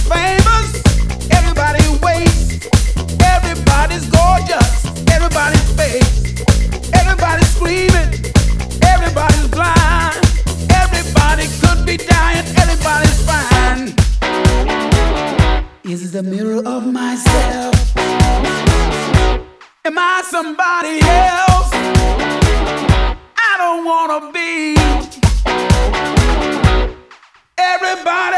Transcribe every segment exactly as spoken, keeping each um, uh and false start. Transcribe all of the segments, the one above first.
famous, everybody waits, everybody's gorgeous, everybody's fake, everybody's screaming, everybody's blind, everybody could be dying, everybody's fine. Is it the mirror of myself? Am I somebody else? I don't wanna be everybody.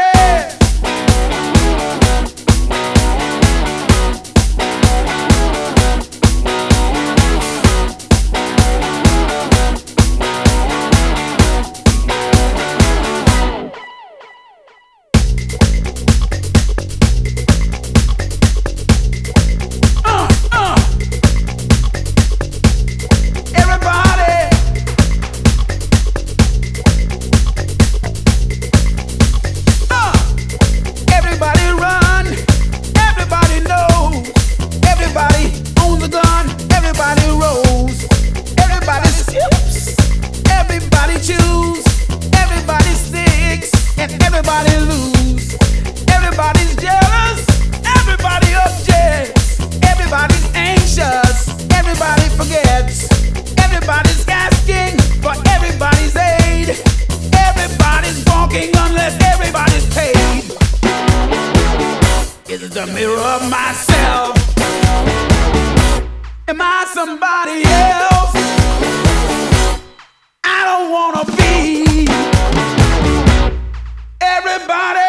Everybody lose, everybody's jealous, everybody objects, everybody's anxious, everybody forgets, everybody's asking for everybody's aid, everybody's walking unless everybody's paid. Is it the mirror of myself? Am I somebody else? I don't wanna be everybody.